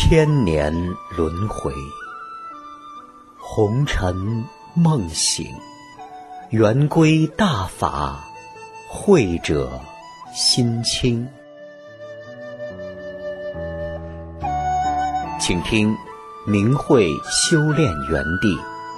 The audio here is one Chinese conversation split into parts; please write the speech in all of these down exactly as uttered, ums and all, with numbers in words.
千年轮回，红尘梦醒，圆归大法，慧者心清。请听明慧修炼园地。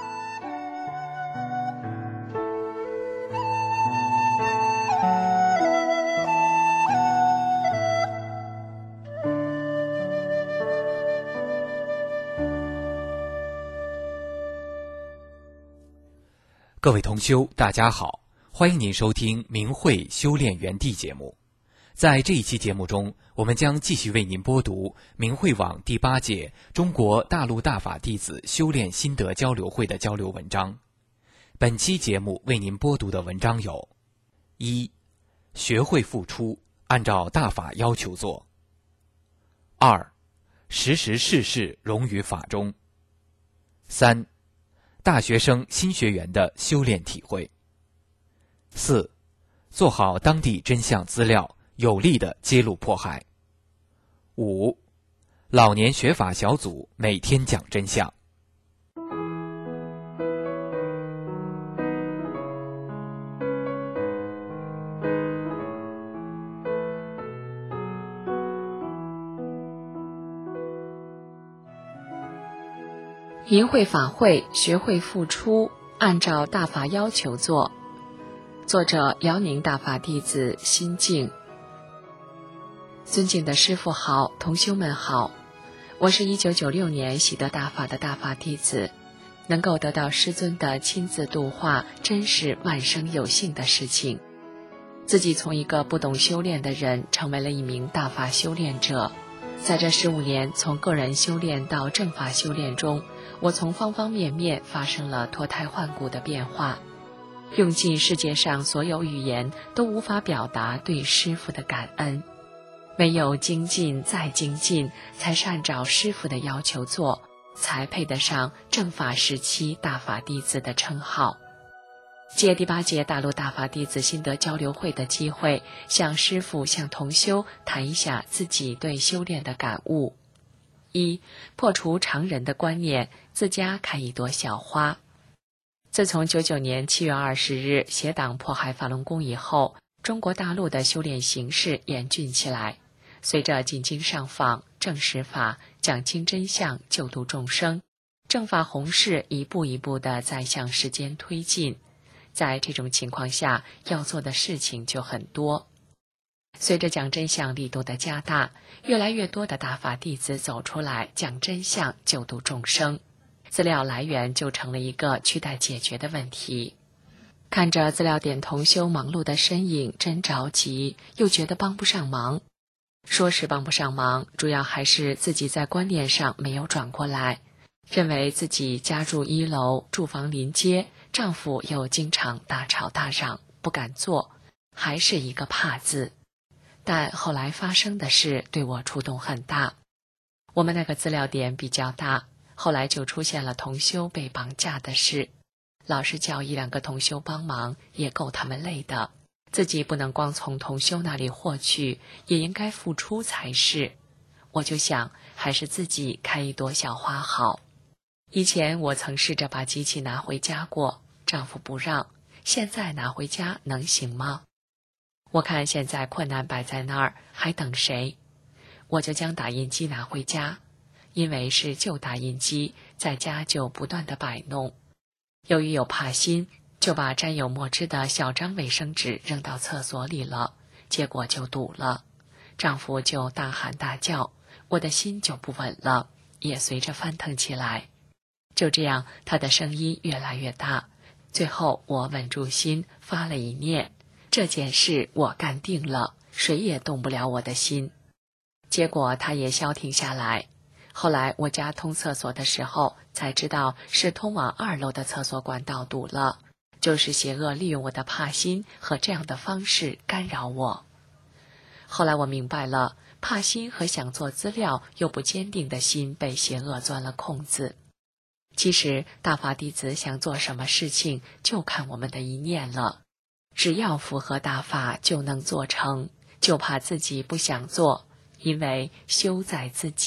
各位同修，大家好，欢迎您收听明慧修炼园地节目。在这一期节目中，我们将继续为您播读明慧网第八届中国大陆大法弟子修炼心得交流会的交流文章。本期节目为您播读的文章有：一、学会付出，按照大法要求做；二、时时事事融于法中；三、大学生新学员的修炼体会；四、做好当地真相资料，有力地揭露迫害；五、老年学法小组每天讲真相。 明慧法会，学会付出，按照大法要求做。作者：辽宁大法弟子心静。尊敬的师父好，同修们好，我是一九九六年习得大法的大法弟子，能够得到师尊的亲自度化，真是万生有幸的事情。自己从一个不懂修炼的人，成为了一名大法修炼者。在这十五年，从个人修炼到正法修炼中，我从方方面面发生了脱胎换骨的变化，用尽世界上所有语言都无法表达对师父的感恩。唯有精进再精进，才是按照师父的要求做，才配得上正法时期大法弟子的称号。借第八届大陆大法弟子心得交流会的机会，向师父向同修谈一下自己对修炼的感悟。一、破除常人的观念，自家开一朵小花。自从九九年七月二十日邪党迫害法轮功以后，中国大陆的修炼形势严峻起来。随着进京上访、证实法、讲清真相、救度众生，正法弘誓一步一步地在向时间推进。在这种情况下，要做的事情就很多。随着讲真相力度的加大，越来越多的大法弟子走出来讲真相，救度众生，资料来源就成了一个亟待解决的问题。看着资料点同修忙碌的身影，真着急，又觉得帮不上忙。说是帮不上忙，主要还是自己在观念上没有转过来，认为自己家住一楼，住房临街，丈夫又经常大吵大嚷，不敢做，还是一个怕字。但后来发生的事对我触动很大。我们那个资料点比较大，后来就出现了同修被绑架的事，老是叫一两个同修帮忙，也够他们累的。自己不能光从同修那里获取，也应该付出才是。我就想，还是自己开一朵小花好。以前我曾试着把机器拿回家过，丈夫不让，现在拿回家能行吗？我看现在困难摆在那儿，还等谁？我就将打印机拿回家，因为是旧打印机，在家就不断地摆弄。由于有怕心，就把沾有墨汁的小张卫生纸扔到厕所里了，结果就堵了。丈夫就大喊大叫，我的心就不稳了，也随着翻腾起来。就这样，他的声音越来越大，最后我稳住心，发了一念，这件事我干定了，谁也动不了我的心。结果他也消停下来。后来我家通厕所的时候，才知道是通往二楼的厕所管道堵了，就是邪恶利用我的怕心和这样的方式干扰我。后来我明白了，怕心和想做资料又不坚定的心被邪恶钻了空子。其实大法弟子想做什么事情，就看我们的一念了。只要符合大法就能做成，就怕自己不想做，因为修在自己，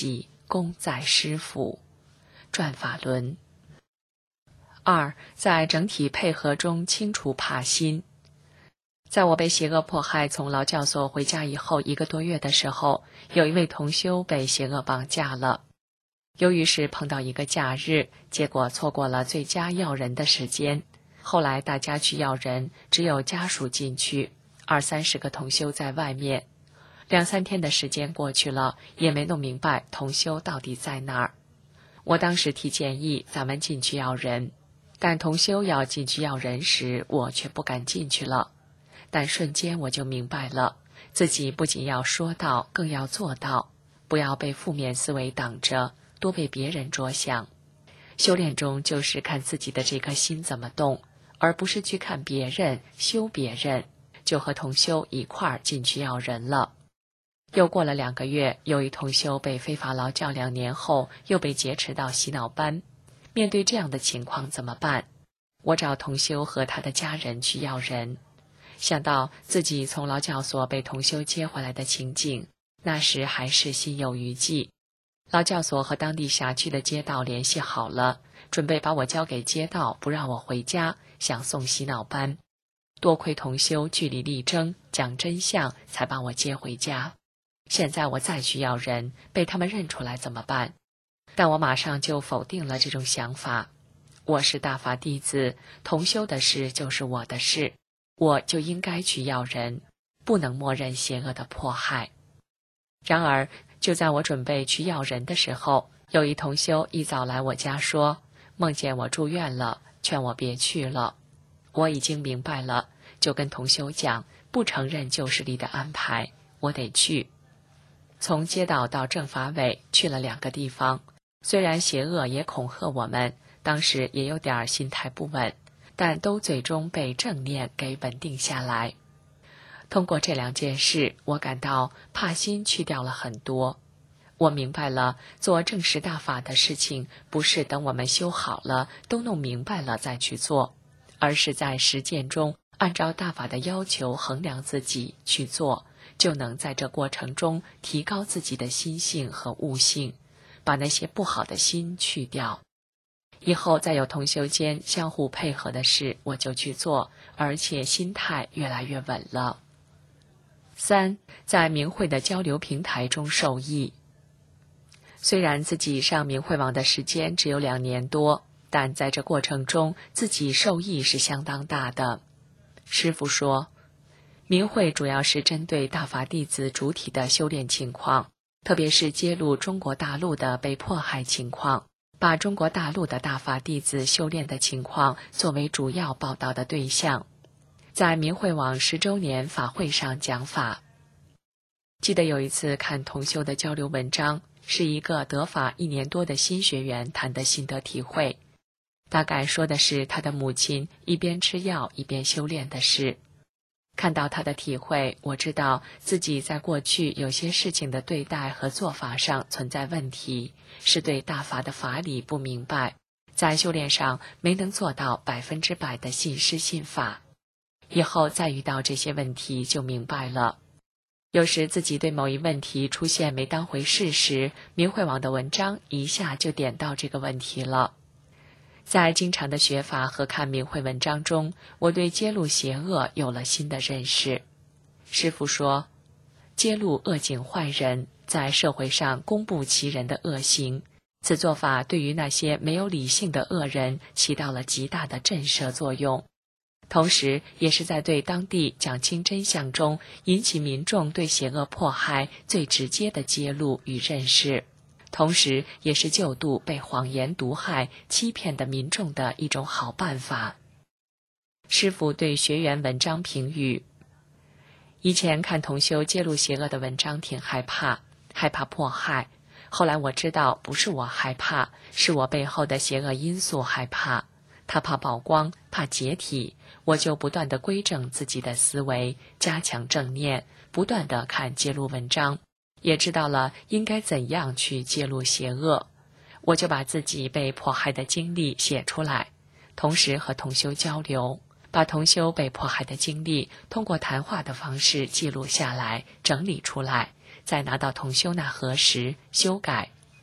功在师傅。转法轮。二，在整体配合中清除怕心。在我被邪恶迫害从劳教所回家以后一个多月的时候，有一位同修被邪恶绑架了。由于是碰到一个假日，结果错过了最佳要人的时间。后来大家去要人，只有家属进去，二三十个同修在外面。两三天的时间过去了，也没弄明白同修到底在哪儿。我当时提建议咱们进去要人，但同修要进去要人时，我却不敢进去了。但瞬间我就明白了，自己不仅要说到，更要做到，不要被负面思维挡着，多为别人着想。修炼中就是看自己的这颗心怎么动，而不是去看别人，修别人。就和同修一块儿进去要人了。又过了两个月，有一同修被非法劳教两年后，又被劫持到洗脑班。面对这样的情况怎么办？我找同修和他的家人去要人。想到自己从劳教所被同修接回来的情景，那时还是心有余悸。劳教所和当地辖区的街道联系好了，准备把我交给街道，不让我回家，想送洗脑班。多亏同修据理力争，讲真相，才把我接回家。现在我再去要人，被他们认出来怎么办？但我马上就否定了这种想法。我是大法弟子，同修的事就是我的事，我就应该去要人，不能默认邪恶的迫害。然而，就在我准备去要人的时候，有一同修一早来我家说，梦见我住院了，劝我别去了。我已经明白了，就跟同修讲，不承认旧势力的安排，我得去。从街道到政法委去了两个地方，虽然邪恶也恐吓我们，当时也有点心态不稳，但都最终被正念给稳定下来。通过这两件事，我感到怕心去掉了很多。我明白了，做正实大法的事情，不是等我们修好了，都弄明白了再去做，而是在实践中按照大法的要求衡量自己去做，就能在这过程中提高自己的心性和悟性，把那些不好的心去掉。以后再有同修间相互配合的事，我就去做，而且心态越来越稳了。三，在明慧的交流平台中受益。虽然自己上明慧网的时间只有两年多，但在这过程中自己受益是相当大的。师父说，明慧主要是针对大法弟子主体的修炼情况，特别是揭露中国大陆的被迫害情况，把中国大陆的大法弟子修炼的情况作为主要报道的对象，在明慧网十周年法会上讲法。记得有一次看同修的交流文章，是一个得法一年多的新学员谈的心得体会，大概说的是他的母亲一边吃药一边修炼的事。看到他的体会，我知道自己在过去有些事情的对待和做法上存在问题，是对大法的法理不明白，在修炼上没能做到百分之百的信师信法。以后再遇到这些问题就明白了。有时自己对某一问题出现没当回事时，明慧网的文章一下就点到这个问题了。在经常的学法和看明慧文章中，我对揭露邪恶有了新的认识。师父说，揭露恶境坏人，在社会上公布其人的恶行，此做法对于那些没有理性的恶人起到了极大的震慑作用，同时也是在对当地讲清真相中引起民众对邪恶迫害最直接的揭露与认识，同时也是救度被谎言毒害欺骗的民众的一种好办法。师父对学员文章评语，以前看同修揭露邪恶的文章挺害怕，害怕迫害，后来我知道不是我害怕，是我背后的邪恶因素害怕，他怕曝光，怕解体，我就不断地归正自己的思维，加强正念，不断地看揭露文章，也知道了应该怎样去揭露邪恶。我就把自己被迫害的经历写出来，同时和同修交流，把同修被迫害的经历通过谈话的方式记录下来，整理出来，再拿到同修那核实修改，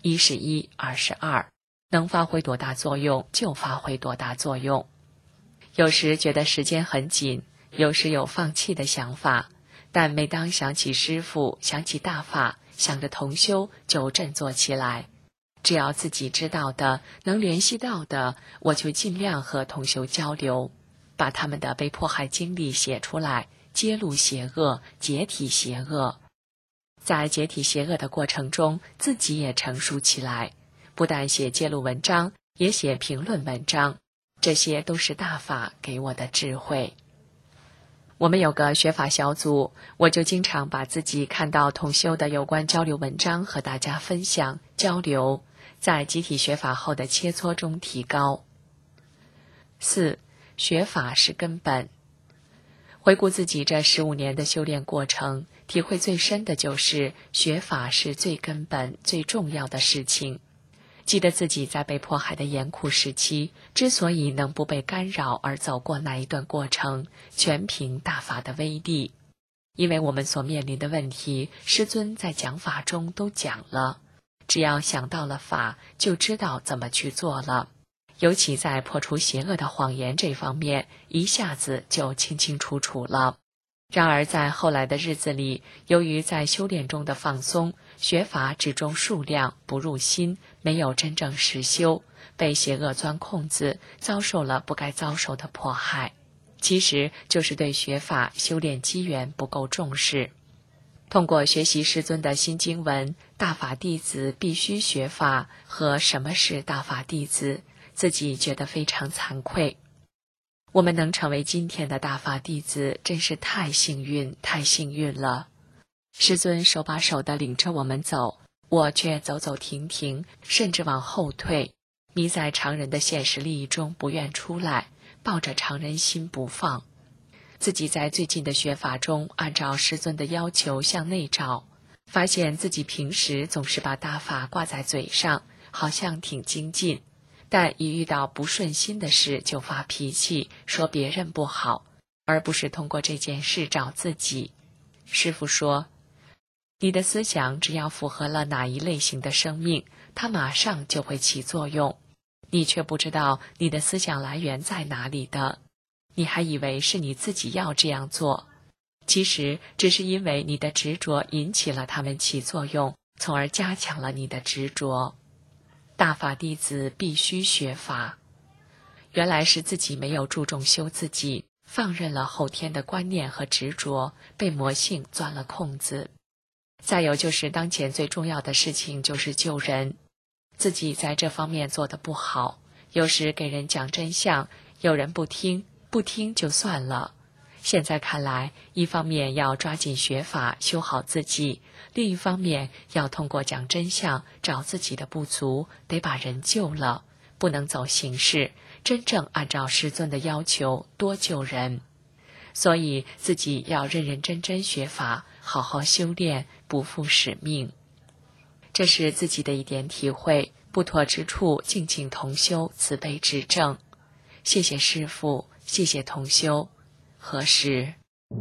一是一，二是二，能发挥多大作用就发挥多大作用。有时觉得时间很紧，有时有放弃的想法，但每当想起师父，想起大法，想着同修，就振作起来。只要自己知道的，能联系到的，我就尽量和同修交流，把他们的被迫害经历写出来，揭露邪恶，解体邪恶。在解体邪恶的过程中，自己也成熟起来，不但写揭露文章，也写评论文章，这些都是大法给我的智慧。我们有个学法小组，我就经常把自己看到同修的有关交流文章和大家分享交流，在集体学法后的切磋中提高。四，学法是根本。回顾自己这十五年的修炼过程，体会最深的就是学法是最根本、最重要的事情。记得自己在被迫害的严酷时期，之所以能不被干扰而走过那一段过程，全凭大法的威力。因为我们所面临的问题，师尊在讲法中都讲了，只要想到了法，就知道怎么去做了。尤其在破除邪恶的谎言这方面，一下子就清清楚楚了。然而在后来的日子里，由于在修炼中的放松，学法只重数量，不入心，没有真正实修，被邪恶钻空子，遭受了不该遭受的迫害。其实就是对学法修炼机缘不够重视。通过学习师尊的新经文，大法弟子必须学法和什么是大法弟子，自己觉得非常惭愧。我们能成为今天的大法弟子，真是太幸运，太幸运了。师尊手把手地领着我们走，我却走走停停，甚至往后退，迷在常人的现实利益中不愿出来，抱着常人心不放。自己在最近的学法中，按照师尊的要求向内找，发现自己平时总是把大法挂在嘴上，好像挺精进，但一遇到不顺心的事就发脾气，说别人不好，而不是通过这件事找自己。师父说，你的思想只要符合了哪一类型的生命，它马上就会起作用，你却不知道你的思想来源在哪里的，你还以为是你自己要这样做，其实只是因为你的执着引起了它们起作用，从而加强了你的执着。大法弟子必须学法，原来是自己没有注重修自己，放任了后天的观念和执着，被魔性钻了空子。再有就是当前最重要的事情就是救人，自己在这方面做得不好，有时给人讲真相，有人不听，不听就算了。现在看来，一方面要抓紧学法修好自己，另一方面要通过讲真相找自己的不足，得把人救了，不能走形式，真正按照师尊的要求多救人。所以自己要认认真真学法，好好修炼，不负使命。这是自己的一点体会，不妥之处敬请同修慈悲指正。谢谢师父，谢谢同修。何时？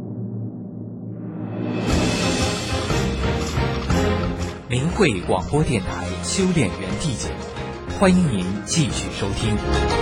明慧广播电台修炼园地节目，欢迎您继续收听。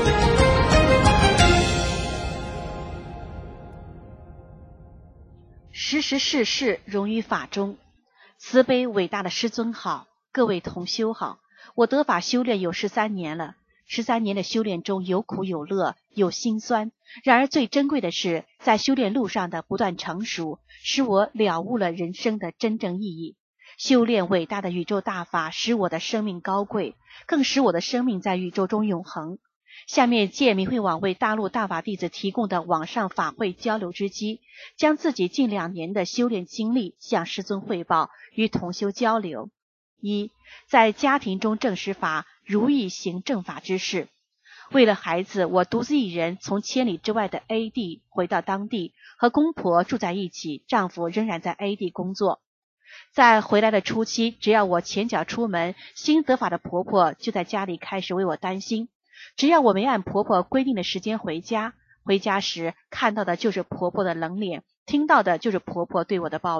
时时事事融于法中，慈悲伟大的师尊好，各位同修好。我得法修炼有十三年了，十三年的修炼中有苦有乐，有辛酸。然而最珍贵的是，在修炼路上的不断成熟，使我了悟了人生的真正意义。修炼伟大的宇宙大法，使我的生命高贵，更使我的生命在宇宙中永恒。下面借明慧网为大陆大法弟子提供的网上法会交流之机，将自己近两年的修炼经历向师尊汇报，与同修交流。一，在家庭中正实法，如意行正法之事。为了孩子，我独自一人从千里之外的 A 地回到当地，和公婆住在一起，丈夫仍然在 A 地工作。在回来的初期，只要我前脚出门，新得法的婆婆就在家里开始为我担心。只要我没按婆婆规定的时间回家，回家时看到的就是婆婆的冷脸，听到的就是婆婆对我的抱怨。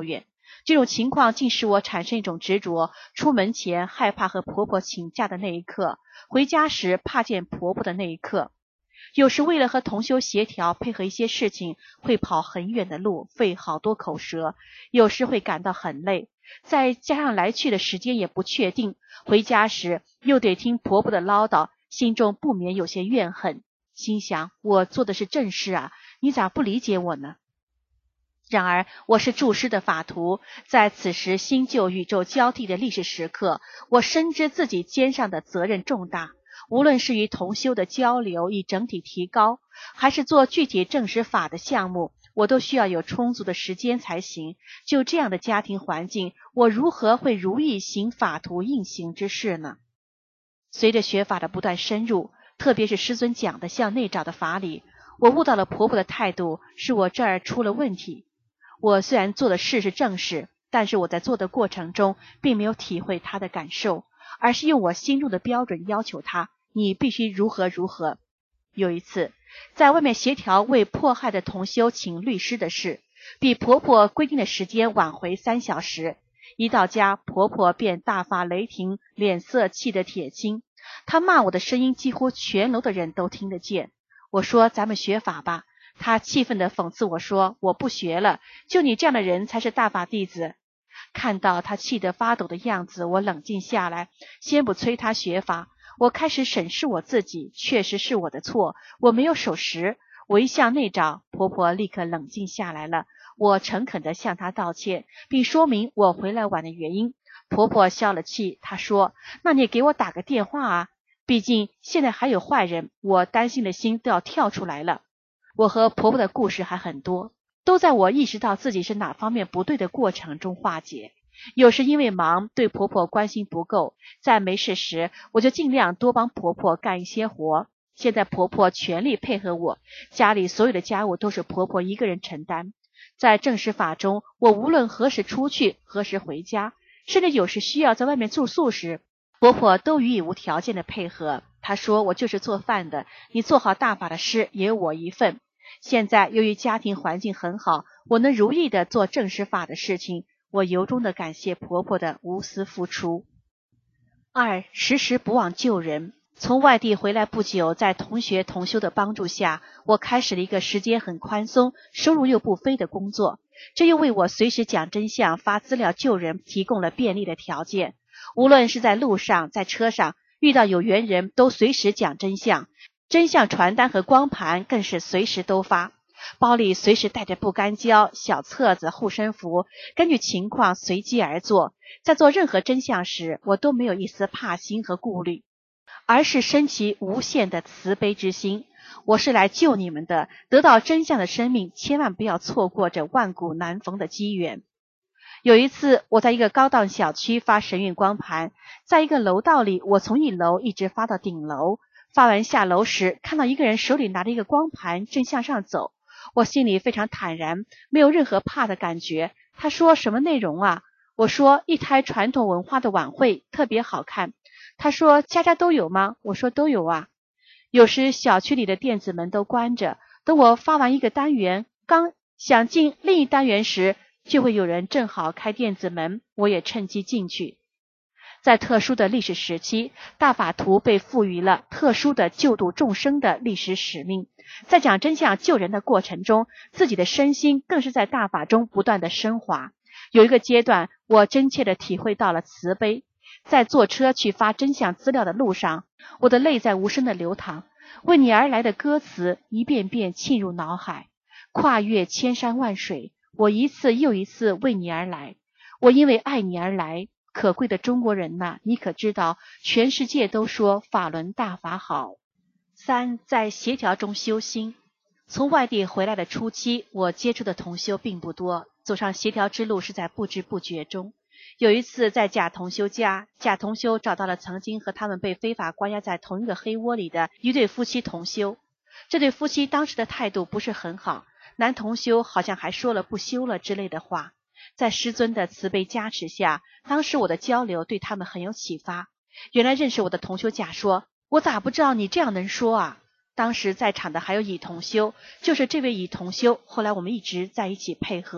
这种情况竟使我产生一种执着，出门前害怕和婆婆请假的那一刻，回家时怕见婆婆的那一刻。有时为了和同修协调配合一些事情，会跑很远的路，费好多口舌，有时会感到很累，再加上来去的时间也不确定，回家时又得听婆婆的唠叨，心中不免有些怨恨，心想我做的是正事啊，你咋不理解我呢？然而我是注释的法徒，在此时新旧宇宙交替的历史时刻，我深知自己肩上的责任重大，无论是与同修的交流以整体提高，还是做具体证实法的项目，我都需要有充足的时间才行。就这样的家庭环境，我如何会如意行法徒应行之事呢？随着学法的不断深入，特别是师尊讲的向内找的法理，我悟到了婆婆的态度是我这儿出了问题。我虽然做的事是正事，但是我在做的过程中并没有体会她的感受，而是用我心中的标准要求她，你必须如何如何。有一次在外面协调为迫害的同修请律师的事，比婆婆规定的时间晚回三小时，一到家婆婆便大发雷霆，脸色气得铁青，她骂我的声音几乎全楼的人都听得见。我说咱们学法吧，他气愤地讽刺我说，我不学了，就你这样的人才是大法弟子。看到他气得发抖的样子，我冷静下来，先不催他学法，我开始审视我自己，确实是我的错，我没有守时。我一向内找，婆婆立刻冷静下来了，我诚恳地向她道歉，并说明我回来晚的原因。婆婆消了气，她说，那你给我打个电话啊，毕竟现在还有坏人，我担心的心都要跳出来了。我和婆婆的故事还很多，都在我意识到自己是哪方面不对的过程中化解。有时因为忙，对婆婆关心不够，在没事时我就尽量多帮婆婆干一些活。现在婆婆全力配合我，家里所有的家务都是婆婆一个人承担。在正式法中，我无论何时出去，何时回家，甚至有时需要在外面住宿时，婆婆都予以无条件的配合。她说，我就是做饭的，你做好大法的事也有我一份。现在由于家庭环境很好，我能如意的做正式法的事情，我由衷的感谢婆婆的无私付出。二，时时不忘救人。从外地回来不久，在同学同修的帮助下，我开始了一个时间很宽松，收入又不菲的工作，这又为我随时讲真相、发资料救人提供了便利的条件。无论是在路上、在车上，遇到有缘人都随时讲真相，真相传单和光盘更是随时都发，包里随时带着不干胶、小册子、护身符，根据情况随机而做。在做任何真相时，我都没有一丝怕心和顾虑，而是升起无限的慈悲之心。我是来救你们的，得到真相的生命千万不要错过这万古难逢的机缘。有一次我在一个高档小区发神韵光盘，在一个楼道里，我从一楼一直发到顶楼，发完下楼时，看到一个人手里拿着一个光盘正向上走，我心里非常坦然，没有任何怕的感觉。他说什么内容啊？我说一台传统文化的晚会，特别好看。他说家家都有吗？我说都有啊。有时小区里的电子门都关着，等我发完一个单元，刚想进另一单元时，就会有人正好开电子门，我也趁机进去。在特殊的历史时期，大法徒被赋予了特殊的救度众生的历史使命，在讲真相救人的过程中，自己的身心更是在大法中不断的升华。有一个阶段，我真切地体会到了慈悲。在坐车去发真相资料的路上，我的泪在无声的流淌，为你而来的歌词一遍遍沁入脑海。跨越千山万水，我一次又一次为你而来，我因为爱你而来。可贵的中国人呐，你可知道全世界都说法轮大法好。三，在协调中修心。从外地回来的初期，我接触的同修并不多，走上协调之路是在不知不觉中。有一次在贾同修家，贾同修找到了曾经和他们被非法关押在同一个黑窝里的一对夫妻同修。这对夫妻当时的态度不是很好，男同修好像还说了不修了之类的话。在师尊的慈悲加持下，当时我的交流对他们很有启发。原来认识我的同修甲说，我咋不知道你这样能说啊？当时在场的还有乙同修，就是这位乙同修，后来我们一直在一起配合。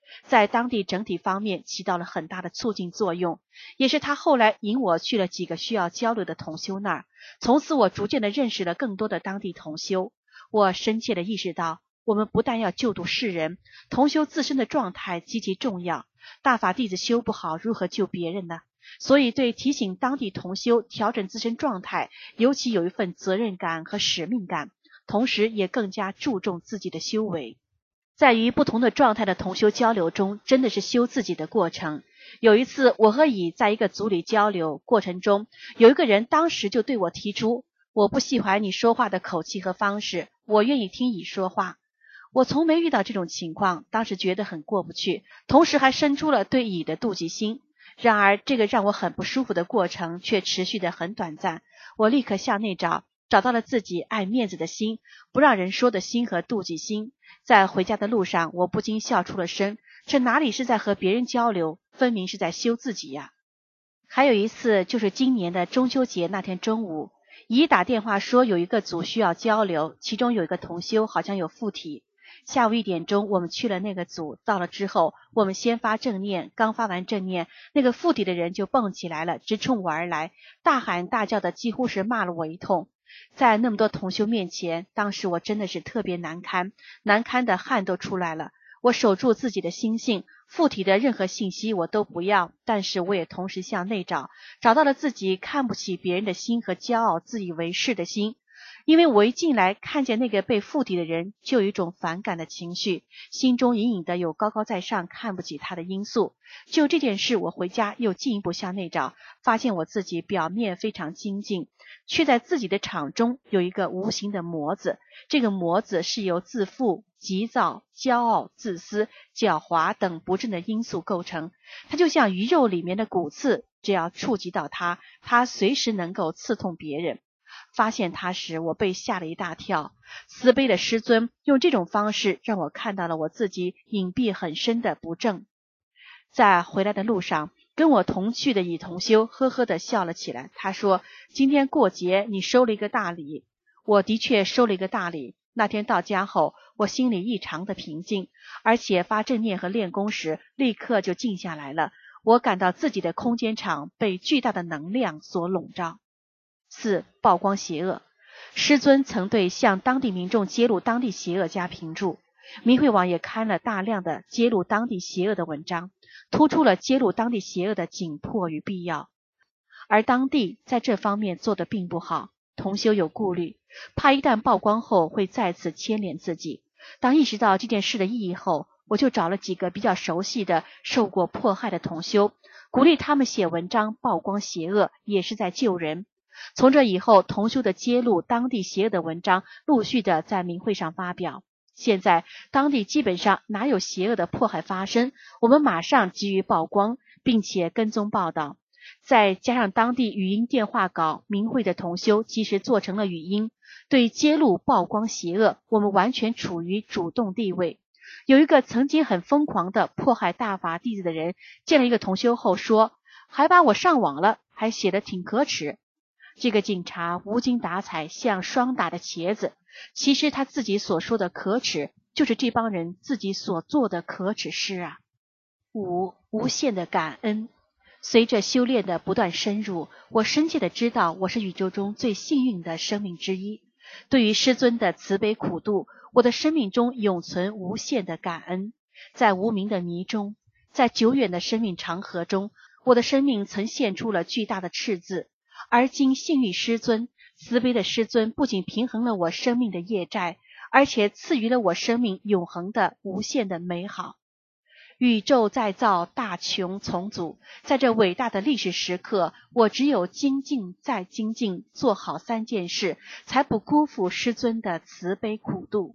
在当地整体方面起到了很大的促进作用，也是他后来引我去了几个需要交流的同修那儿。从此我逐渐的认识了更多的当地同修，我深切的意识到，我们不但要救度世人，同修自身的状态极其重要。大法弟子修不好，如何救别人呢？所以对提醒当地同修调整自身状态，尤其有一份责任感和使命感，同时也更加注重自己的修为。在与不同的状态的同修交流中，真的是修自己的过程。有一次我和乙在一个组里交流过程中，有一个人当时就对我提出，我不喜欢你说话的口气和方式，我愿意听乙说话。我从没遇到这种情况，当时觉得很过不去，同时还生出了对乙的妒忌心。然而这个让我很不舒服的过程却持续得很短暂，我立刻向内找，找到了自己爱面子的心，不让人说的心和妒忌心。在回家的路上，我不禁笑出了声，这哪里是在和别人交流，分明是在修自己呀。还有一次就是今年的中秋节那天中午，乙打电话说有一个组需要交流，其中有一个同修好像有附体。下午一点钟我们去了那个组，到了之后我们先发正念，刚发完正念，那个附体的人就蹦起来了，直冲我而来，大喊大叫的，几乎是骂了我一通。在那么多同修面前，当时我真的是特别难堪，难堪的汗都出来了。我守住自己的心性，附体的任何信息我都不要，但是我也同时向内找，找到了自己看不起别人的心和骄傲自以为是的心。因为我一进来看见那个被附体的人，就有一种反感的情绪，心中隐隐的有高高在上看不起他的因素。就这件事，我回家又进一步向内找，发现我自己表面非常精进，却在自己的场中有一个无形的模子。这个模子是由自负、急躁、骄傲、自私、狡猾等不正的因素构成。它就像鱼肉里面的骨刺，只要触及到它，它随时能够刺痛别人。发现他时，我被吓了一大跳。慈悲的师尊用这种方式让我看到了我自己隐蔽很深的不正。在回来的路上，跟我同去的乙同修呵呵地笑了起来。他说，今天过节你收了一个大礼。我的确收了一个大礼。那天到家后，我心里异常的平静，而且发正念和练功时立刻就静下来了。我感到自己的空间场被巨大的能量所笼罩。四、曝光邪恶。师尊曾对向当地民众揭露当地邪恶加评注，明慧网也刊了大量的揭露当地邪恶的文章，突出了揭露当地邪恶的紧迫与必要。而当地在这方面做得并不好，同修有顾虑，怕一旦曝光后会再次牵连自己。当意识到这件事的意义后，我就找了几个比较熟悉的受过迫害的同修，鼓励他们写文章曝光邪恶，也是在救人。从这以后，同修的揭露当地邪恶的文章陆续的在明会上发表。现在当地基本上哪有邪恶的迫害发生，我们马上给予曝光，并且跟踪报道。再加上当地语音电话稿，明会的同修及时做成了语音，对揭露曝光邪恶，我们完全处于主动地位。有一个曾经很疯狂的迫害大法弟子的人，见了一个同修后说，还把我上网了，还写得挺可耻。这个警察无精打采，像霜打的茄子。其实他自己所说的可耻，就是这帮人自己所做的可耻事啊。五、无限的感恩。随着修炼的不断深入，我深切的知道我是宇宙中最幸运的生命之一。对于师尊的慈悲苦度，我的生命中永存无限的感恩。在无名的泥中，在久远的生命长河中，我的生命曾现出了巨大的赤字。而今幸运师尊，慈悲的师尊不仅平衡了我生命的业债，而且赐予了我生命永恒的无限的美好。宇宙再造，大穷重组，在这伟大的历史时刻，我只有精进再精进，做好三件事，才不辜负师尊的慈悲苦度。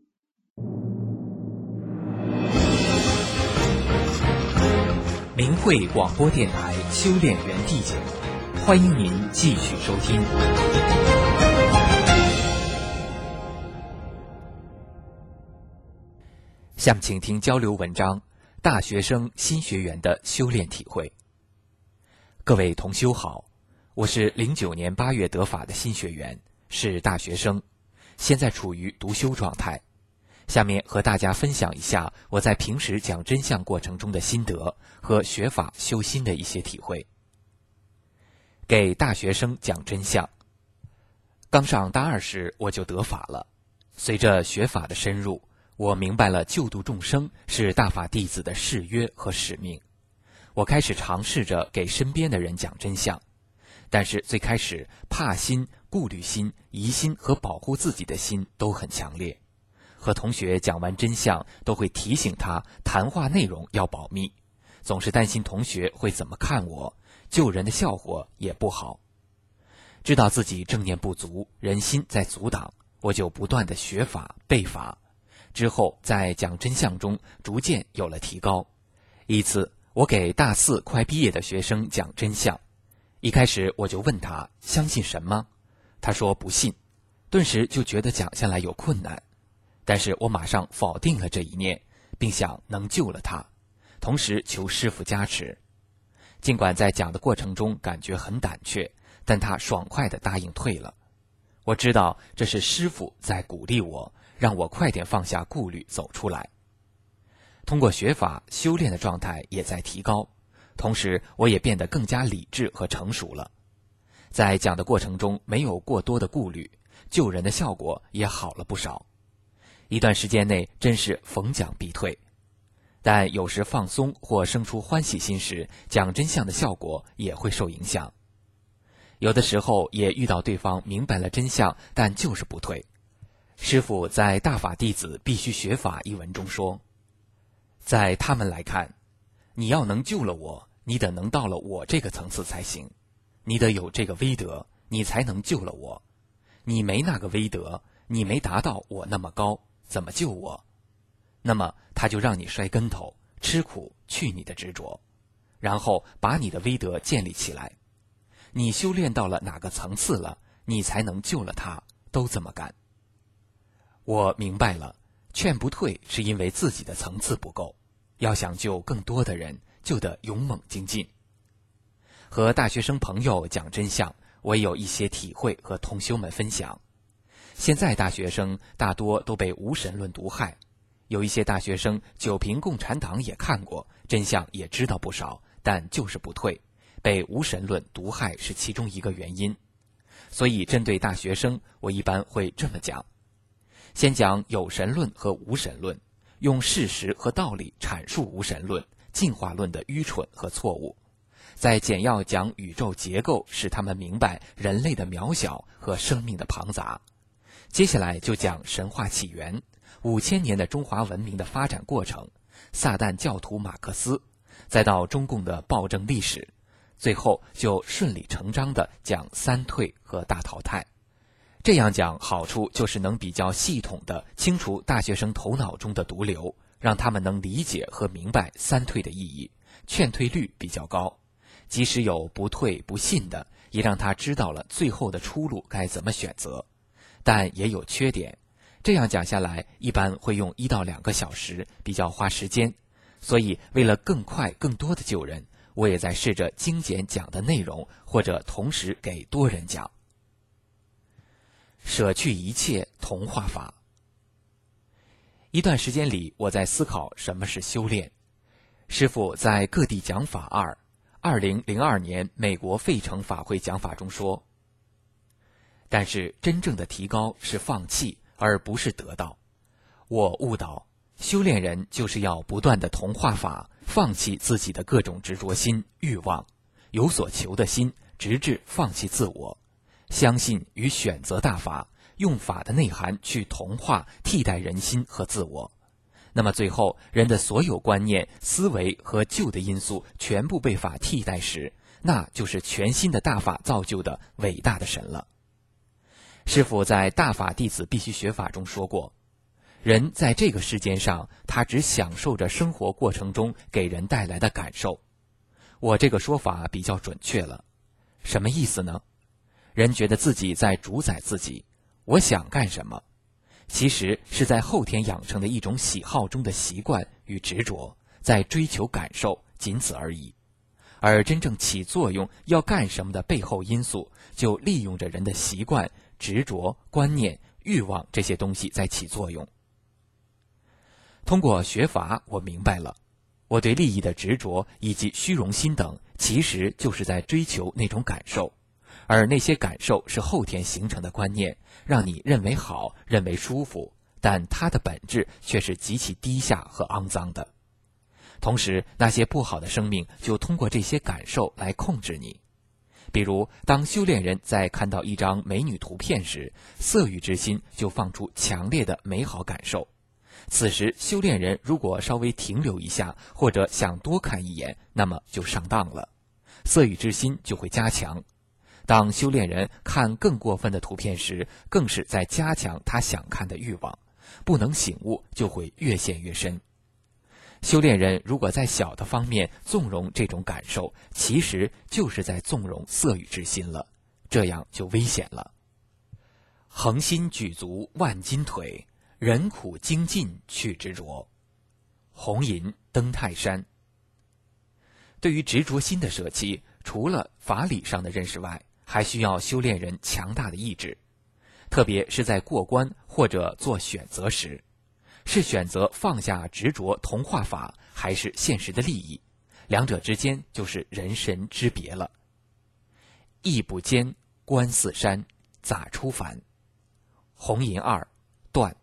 明慧广播电台修炼园地节目，欢迎您继续收听。下面请听交流文章《大学生新学员的修炼体会》。各位同修好，我是零九年八月得法的新学员，是大学生，现在处于读修状态。 下面和大家分享一下我在平时讲真相过程中的心得和学法修心的一些体会。给大学生讲真相。刚上大二时我就得法了，随着学法的深入，我明白了救度众生是大法弟子的誓约和使命。我开始尝试着给身边的人讲真相，但是最开始怕心、顾虑心、疑心和保护自己的心都很强烈。和同学讲完真相，都会提醒他谈话内容要保密，总是担心同学会怎么看我，救人的效果也不好。知道自己正念不足，人心在阻挡，我就不断的学法背法，之后在讲真相中逐渐有了提高。一次我给大四快毕业的学生讲真相，一开始我就问他相信神吗？他说不信，顿时就觉得讲下来有困难。但是我马上否定了这一念，并想能救了他，同时求师父加持。尽管在讲的过程中感觉很胆怯，但他爽快地答应退了。我知道这是师父在鼓励我，让我快点放下顾虑走出来。通过学法，修炼的状态也在提高，同时我也变得更加理智和成熟了。在讲的过程中没有过多的顾虑，救人的效果也好了不少。一段时间内真是逢讲必退，但有时放松或生出欢喜心时，讲真相的效果也会受影响。有的时候也遇到对方明白了真相，但就是不退。师父在《大法弟子必须学法》一文中说，在他们来看，你要能救了我，你得能到了我这个层次才行，你得有这个威德，你才能救了我。你没那个威德，你没达到我那么高，怎么救我？那么他就让你摔跟头，吃苦，去你的执着，然后把你的威德建立起来。你修炼到了哪个层次了，你才能救了他，都这么干。我明白了，劝不退是因为自己的层次不够，要想救更多的人，就得勇猛精进。和大学生朋友讲真相，我也有一些体会和同修们分享。现在大学生大多都被无神论毒害，有一些大学生九评共产党也看过，真相也知道不少，但就是不退，被无神论毒害是其中一个原因。所以针对大学生，我一般会这么讲：先讲有神论和无神论，用事实和道理阐述无神论、进化论的愚蠢和错误，再简要讲宇宙结构，使他们明白人类的渺小和生命的庞杂。接下来就讲神话起源，五千年的中华文明的发展过程，撒旦教徒马克思，再到中共的暴政历史，最后就顺理成章地讲三退和大淘汰。这样讲好处就是能比较系统地清除大学生头脑中的毒瘤，让他们能理解和明白三退的意义，劝退率比较高。即使有不退不信的，也让他知道了最后的出路该怎么选择。但也有缺点，这样讲下来一般会用一到两个小时，比较花时间。所以为了更快更多的救人，我也在试着精简讲的内容，或者同时给多人讲。舍去一切同化法。一段时间里，我在思考什么是修炼。师父在各地讲法二二零零二年美国费城法会讲法中说，但是真正的提高是放弃，而不是得到。我悟到，修炼人就是要不断的同化法，放弃自己的各种执着心、欲望，有所求的心，直至放弃自我，相信与选择大法，用法的内涵去同化、替代人心和自我。那么最后，人的所有观念、思维和旧的因素全部被法替代时，那就是全新的大法造就的伟大的神了。师父在《大法弟子必须学法》中说过，人在这个世间上，他只享受着生活过程中给人带来的感受。我这个说法比较准确了。什么意思呢？人觉得自己在主宰自己，我想干什么，其实是在后天养成的一种喜好中的习惯与执着，在追求感受，仅此而已。而真正起作用要干什么的背后因素，就利用着人的习惯、执着、观念、欲望这些东西在起作用。 通过学法，我明白了，我对利益的执着以及虚荣心等，其实就是在追求那种感受，而那些感受是后天形成的观念，让你认为好，认为舒服，但它的本质却是极其低下和肮脏的。同时，那些不好的生命就通过这些感受来控制你。比如，当修炼人在看到一张美女图片时，色欲之心就放出强烈的美好感受。此时，修炼人如果稍微停留一下，或者想多看一眼，那么就上当了，色欲之心就会加强。当修炼人看更过分的图片时，更是在加强他想看的欲望，不能醒悟，就会越陷越深。修炼人如果在小的方面纵容这种感受，其实就是在纵容色欲之心了，这样就危险了。恒心举足万斤腿，人苦精进去执着。红银登泰山。对于执着心的舍弃，除了法理上的认识外，还需要修炼人强大的意志，特别是在过关或者做选择时，是选择放下执着同化法，还是现实的利益，两者之间就是人神之别了。意不坚，观似山，咋出凡？红银二断。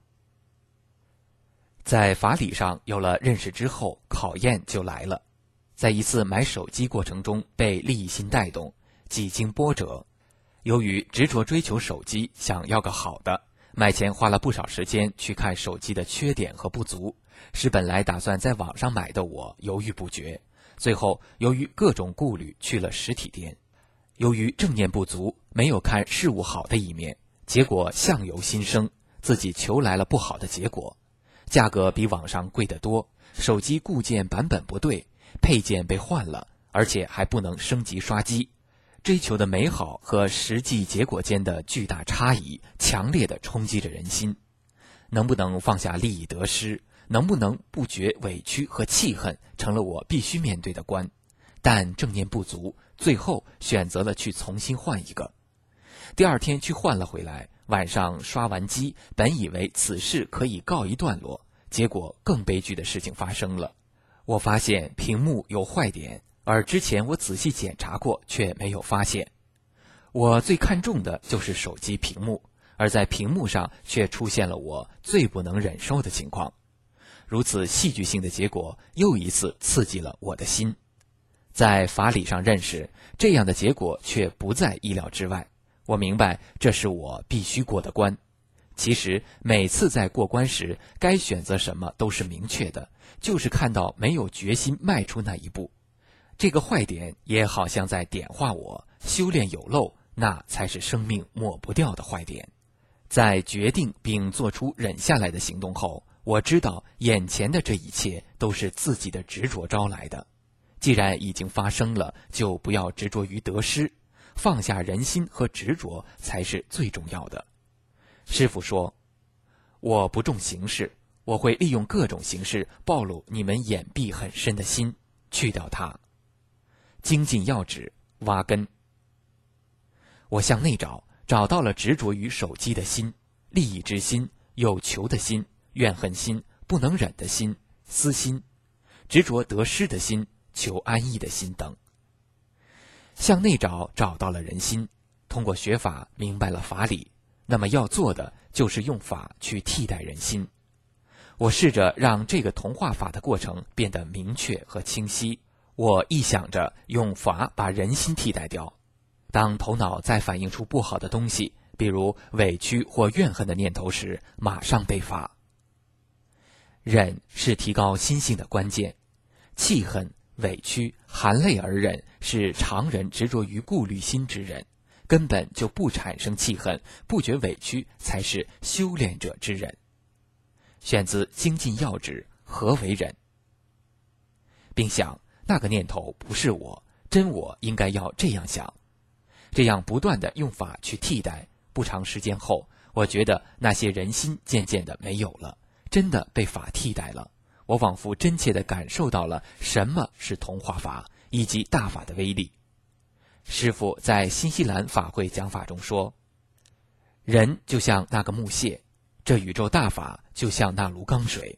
在法理上有了认识之后，考验就来了。在一次买手机过程中被利益心带动，几经波折，由于执着追求手机，想要个好的，买前花了不少时间去看手机的缺点和不足，使本来打算在网上买的我犹豫不决。最后由于各种顾虑去了实体店，由于正念不足，没有看事物好的一面，结果相由心生，自己求来了不好的结果。价格比网上贵得多，手机固件版本不对，配件被换了，而且还不能升级刷机。追求的美好和实际结果间的巨大差异，强烈地冲击着人心。能不能放下利益得失，能不能不觉委屈和气恨，成了我必须面对的关。但正念不足，最后选择了去重新换一个。第二天去换了回来，晚上刷完机，本以为此事可以告一段落，结果更悲剧的事情发生了。我发现屏幕有坏点，而之前我仔细检查过，却没有发现。我最看重的就是手机屏幕，而在屏幕上却出现了我最不能忍受的情况。如此戏剧性的结果，又一次刺激了我的心。在法理上认识，这样的结果却不在意料之外。我明白这是我必须过的关。其实每次在过关时，该选择什么都是明确的，就是看到没有决心迈出那一步。这个坏点也好像在点化我，修炼有漏，那才是生命抹不掉的坏点。在决定并做出忍下来的行动后，我知道眼前的这一切都是自己的执着招来的。既然已经发生了，就不要执着于得失，放下人心和执着才是最重要的。师父说，我不重形式，我会利用各种形式暴露你们掩蔽很深的心，去掉它。精进要旨，挖根。我向内找，找到了执着于手机的心、利益之心、有求的心、怨恨心、不能忍的心、私心、执着得失的心、求安逸的心等。向内找，找到了人心，通过学法明白了法理，那么要做的就是用法去替代人心。我试着让这个同化法的过程变得明确和清晰。我臆想着用法把人心替代掉。当头脑再反映出不好的东西，比如委屈或怨恨的念头时，马上被法。忍是提高心性的关键。气恨、委屈、含泪而忍，是常人执着于顾虑心之忍，根本就不产生气恨，不觉委屈，才是修炼者之忍。选自精进要旨，何为忍？并想那个念头不是我，真我应该要这样想。这样不断地用法去替代，不长时间后，我觉得那些人心渐渐的没有了，真的被法替代了。我仿佛真切地感受到了什么是同化法以及大法的威力。师父在新西兰法会讲法中说，人就像那个木屑，这宇宙大法就像那炉钢水，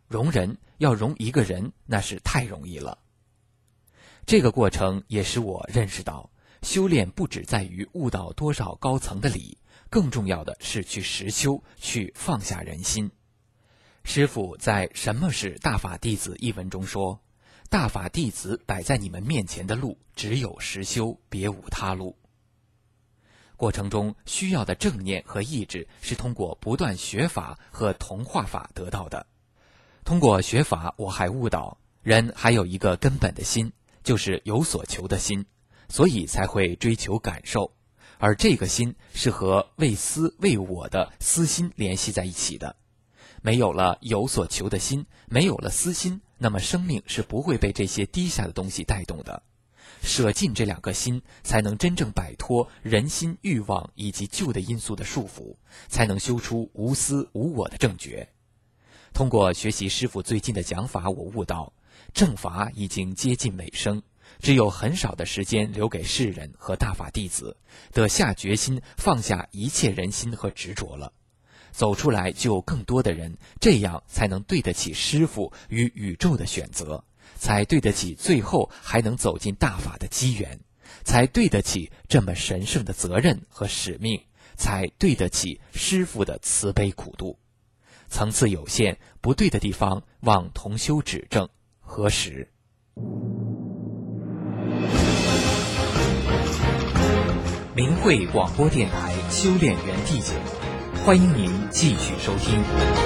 容人要容一个人，那是太容易了。这个过程也使我认识到，修炼不只在于悟到多少高层的理，更重要的是去实修，去放下人心。师父在《什么是大法弟子》一文中说，大法弟子摆在你们面前的路，只有实修，别无他路。过程中需要的正念和意志是通过不断学法和同化法得到的。通过学法，我还悟到，人还有一个根本的心，就是有所求的心，所以才会追求感受，而这个心是和为私为我的私心联系在一起的。没有了有所求的心，没有了私心，那么生命是不会被这些低下的东西带动的。舍尽这两个心，才能真正摆脱人心欲望以及旧的因素的束缚，才能修出无私无我的正觉。通过学习师父最近的讲法，我悟到正法已经接近尾声，只有很少的时间留给世人和大法弟子，得下决心放下一切人心和执着了，走出来救更多的人，这样才能对得起师父与宇宙的选择，才对得起最后还能走进大法的机缘，才对得起这么神圣的责任和使命，才对得起师父的慈悲苦度。层次有限，不对的地方望同修指正，核实。明慧广播电台修炼园地节目，欢迎您继续收听。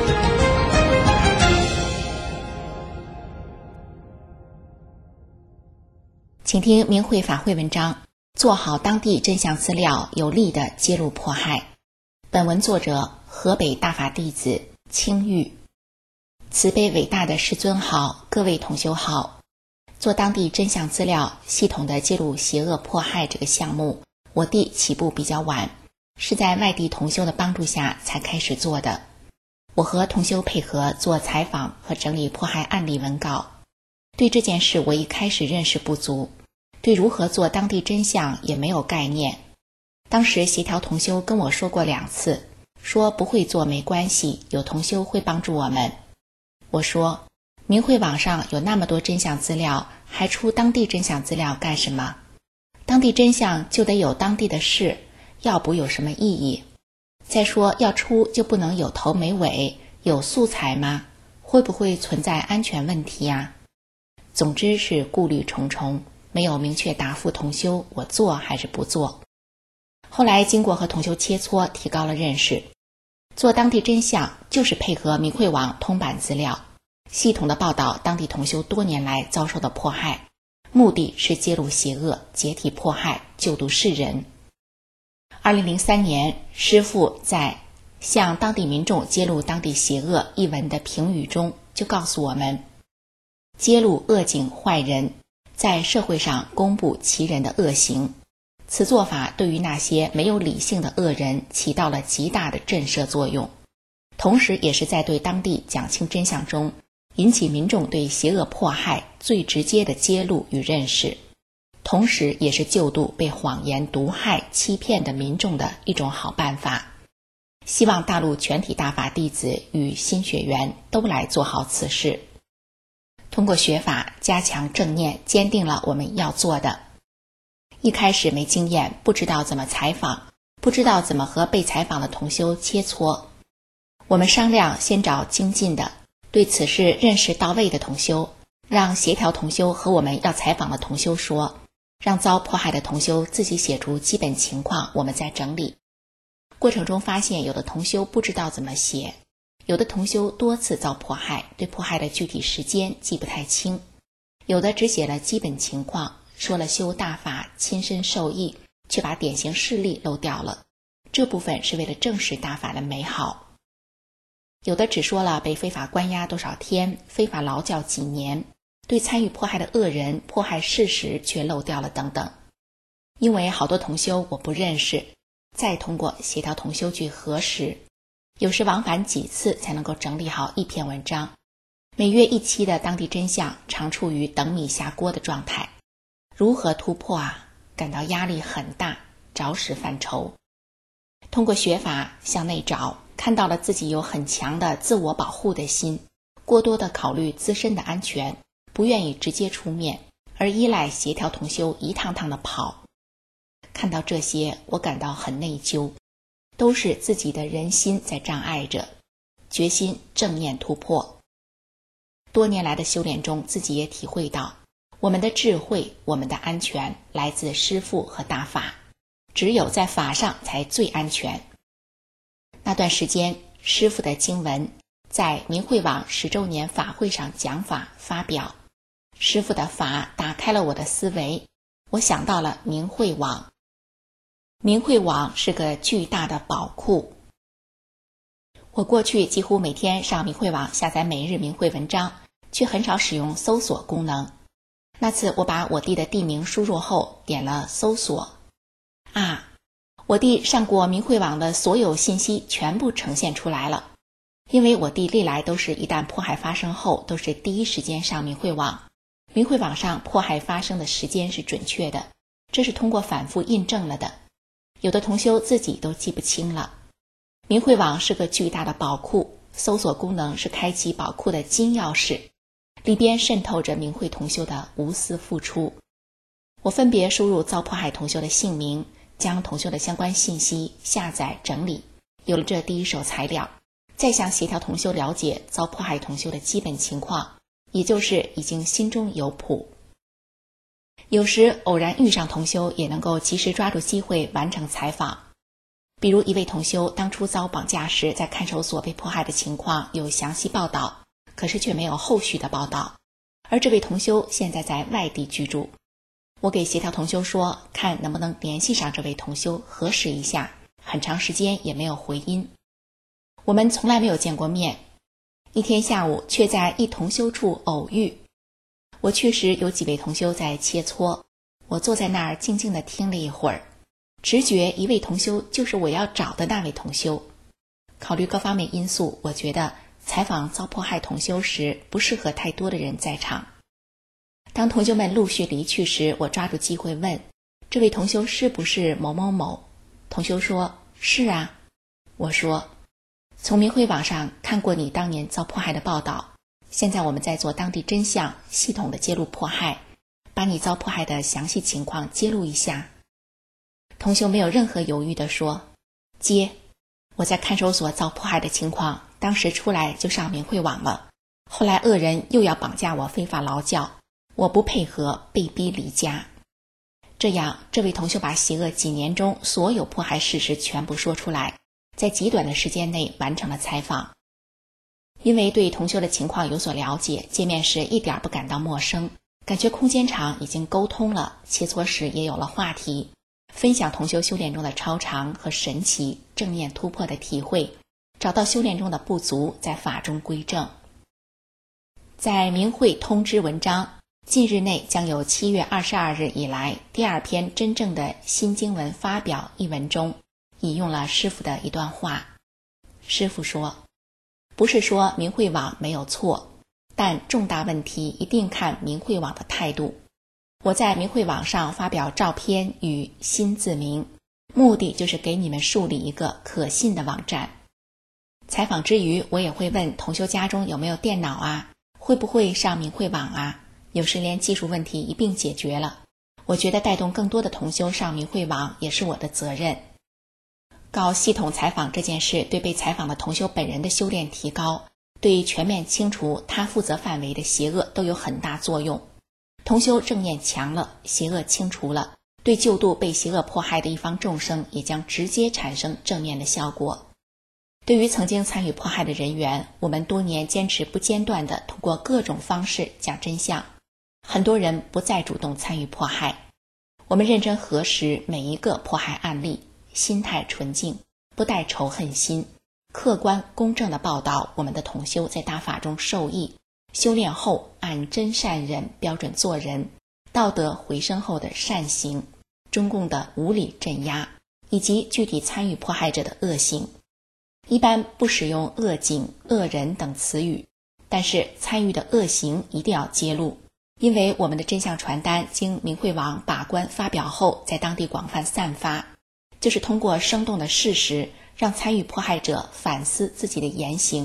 请听明慧法会文章，做好当地真相资料，有力地揭露迫害。本文作者河北大法弟子青玉。慈悲伟大的师尊好，各位同修好。做当地真相资料，系统地揭露邪恶迫害这个项目，我弟起步比较晚，是在外地同修的帮助下才开始做的。我和同修配合做采访和整理迫害案例文稿。对这件事我一开始认识不足，对如何做当地真相也没有概念。当时协调同修跟我说过两次，说不会做没关系，有同修会帮助我们。我说，明慧网上有那么多真相资料，还出当地真相资料干什么？当地真相就得有当地的事，要不有什么意义？再说要出就不能有头没尾，有素材吗？会不会存在安全问题呀？总之是顾虑重重，没有明确答复同修我做还是不做。后来经过和同修切磋，提高了认识。做当地真相就是配合明慧网通版资料，系统的报道当地同修多年来遭受的迫害，目的是揭露邪恶，解体迫害，救度世人。二零零三年，师父在向当地民众揭露当地邪恶一文的评语中就告诉我们，揭露恶境坏人，在社会上公布其人的恶行，此做法对于那些没有理性的恶人起到了极大的震慑作用，同时也是在对当地讲清真相中引起民众对邪恶迫害最直接的揭露与认识，同时也是救度被谎言毒害欺骗的民众的一种好办法。希望大陆全体大法弟子与新学员都来做好此事。通过学法加强正念，坚定了我们要做的。一开始没经验，不知道怎么采访，不知道怎么和被采访的同修切磋。我们商量先找精进的，对此事认识到位的同修，让协调同修和我们要采访的同修说，让遭迫害的同修自己写出基本情况，我们再整理。过程中发现有的同修不知道怎么写，有的同修多次遭迫害，对迫害的具体时间记不太清，有的只写了基本情况，说了修大法亲身受益，却把典型事例漏掉了，这部分是为了证实大法的美好。有的只说了被非法关押多少天，非法劳教几年，对参与迫害的恶人迫害事实却漏掉了等等。因为好多同修我不认识，再通过协调同修去核实，有时往返几次才能够整理好一篇文章。每月一期的当地真相常处于等米下锅的状态，如何突破啊？感到压力很大，着实犯愁。通过学法向内找，看到了自己有很强的自我保护的心， 过多的考虑自身的安全，不愿意直接出面，而依赖协调同修一趟趟的跑。看到这些，我感到很内疚，都是自己的人心在障碍着，决心正念突破。多年来的修炼中，自己也体会到，我们的智慧，我们的安全来自师父和大法，只有在法上才最安全。那段时间，师父的经文在明慧网十周年法会上讲法发表，师父的法打开了我的思维，我想到了明慧网。明慧网是个巨大的宝库。我过去几乎每天上明慧网下载每日明慧文章，却很少使用搜索功能。那次我把我弟的地名输入后，点了搜索，啊，我弟上过明慧网的所有信息全部呈现出来了。因为我弟历来都是一旦迫害发生后，都是第一时间上明慧网。明慧网上迫害发生的时间是准确的，这是通过反复印证了的。有的同修自己都记不清了。明慧网是个巨大的宝库，搜索功能是开启宝库的金钥匙，里边渗透着明慧同修的无私付出。我分别输入遭迫害同修的姓名，将同修的相关信息下载整理，有了这第一手材料，再向协调同修了解遭迫害同修的基本情况，也就是已经心中有谱。有时偶然遇上同修，也能够及时抓住机会完成采访。比如一位同修当初遭绑架时，在看守所被迫害的情况有详细报道，可是却没有后续的报道。而这位同修现在在外地居住，我给协调同修说，看能不能联系上这位同修核实一下，很长时间也没有回音。我们从来没有见过面，一天下午却在一同修处偶遇。我确实有几位同修在切磋，我坐在那儿静静地听了一会儿，直觉一位同修就是我要找的那位同修。考虑各方面因素，我觉得采访遭迫害同修时不适合太多的人在场。当同修们陆续离去时，我抓住机会问，这位同修是不是某某某？同修说，是啊。我说，从明慧网上看过你当年遭迫害的报道，现在我们在做当地真相，系统的揭露迫害，把你遭迫害的详细情况揭露一下。同修没有任何犹豫地说，接。我在看守所遭迫害的情况，当时出来就上明慧网了，后来恶人又要绑架我非法劳教，我不配合，被逼离家。这样，这位同修把邪恶几年中所有迫害事实全部说出来，在极短的时间内完成了采访。因为对同修的情况有所了解，见面时一点不感到陌生，感觉空间长已经沟通了，切磋时也有了话题，分享同修修炼中的超常和神奇，正念突破的体会，找到修炼中的不足，在法中归正。在明慧通知文章，近日内将有七月二十二日以来第二篇真正的新经文发表一文中，引用了师父的一段话。师父说，不是说明慧网没有错，但重大问题一定看明慧网的态度。我在明慧网上发表照片与新字名，目的就是给你们树立一个可信的网站。采访之余，我也会问同修家中有没有电脑啊，会不会上明慧网啊，有时连技术问题一并解决了。我觉得带动更多的同修上明慧网也是我的责任。搞系统采访这件事，对被采访的同修本人的修炼提高，对全面清除他负责范围的邪恶都有很大作用。同修正念强了，邪恶清除了，对救度被邪恶迫害的一方众生也将直接产生正面的效果。对于曾经参与迫害的人员，我们多年坚持不间断地通过各种方式讲真相，很多人不再主动参与迫害。我们认真核实每一个迫害案例，心态纯净，不带仇恨心，客观公正地报道我们的同修在大法中受益，修炼后按真善忍标准做人，道德回升后的善行，中共的无理镇压，以及具体参与迫害者的恶行。一般不使用恶警、恶人等词语，但是参与的恶行一定要揭露，因为我们的真相传单经明慧网把关发表后，在当地广泛散发，就是通过生动的事实，让参与迫害者反思自己的言行，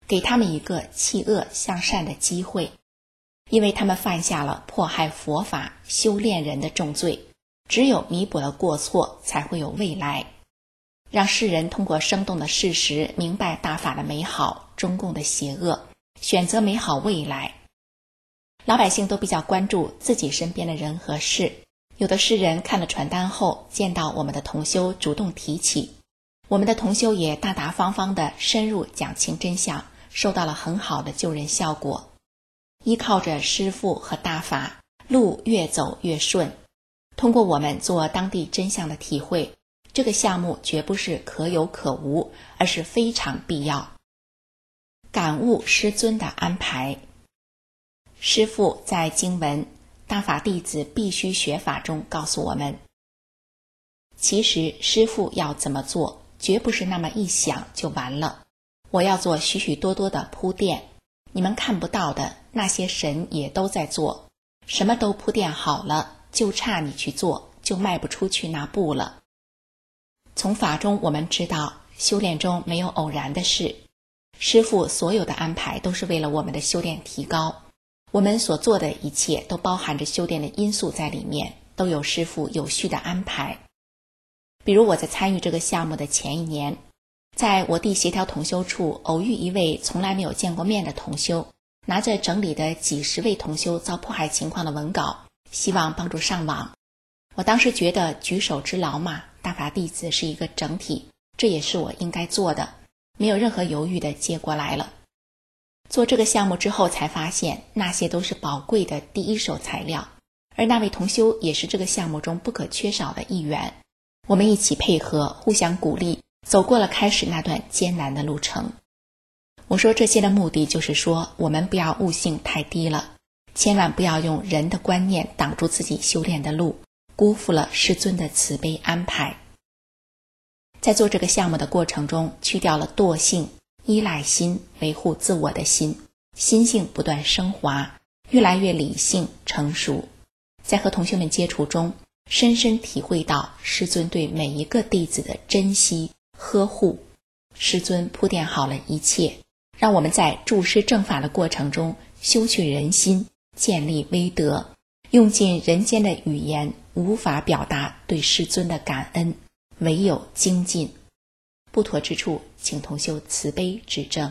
给他们一个弃恶向善的机会，因为他们犯下了迫害佛法、修炼人的重罪，只有弥补了过错，才会有未来。让世人通过生动的事实明白大法的美好，中共的邪恶，选择美好未来。老百姓都比较关注自己身边的人和事，有的世人看了传单后，见到我们的同修主动提起，我们的同修也大大方方地深入讲清真相，收到了很好的救人效果。依靠着师父和大法，路越走越顺。通过我们做当地真相的体会，这个项目绝不是可有可无，而是非常必要。感悟师尊的安排。师父在经文大法弟子必须学法中告诉我们，其实师父要怎么做，绝不是那么一想就完了。我要做许许多多的铺垫，你们看不到的那些神也都在做，什么都铺垫好了，就差你去做，就迈不出去那步了。从法中我们知道，修炼中没有偶然的事，师父所有的安排都是为了我们的修炼提高，我们所做的一切都包含着修炼的因素在里面，都有师父有序的安排。比如我在参与这个项目的前一年，在我地协调同修处偶遇一位从来没有见过面的同修，拿着整理的几十位同修遭迫害情况的文稿，希望帮助上网。我当时觉得举手之劳嘛，大法弟子是一个整体，这也是我应该做的，没有任何犹豫的接过来了。做这个项目之后才发现，那些都是宝贵的第一手材料，而那位同修也是这个项目中不可缺少的一员。我们一起配合，互相鼓励，走过了开始那段艰难的路程。我说这些的目的就是说，我们不要悟性太低了，千万不要用人的观念挡住自己修炼的路，辜负了师尊的慈悲安排。在做这个项目的过程中，去掉了惰性、依赖心、维护自我的心，心性不断升华，越来越理性成熟。在和同学们接触中，深深体会到师尊对每一个弟子的珍惜呵护。师尊铺垫好了一切，让我们在助师正法的过程中修去人心，建立威德，用尽人间的语言无法表达对师尊的感恩，唯有精进。不妥之处，请同修慈悲指正。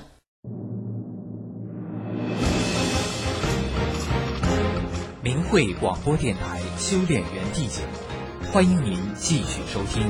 明慧广播电台修炼园地节目，欢迎您继续收听。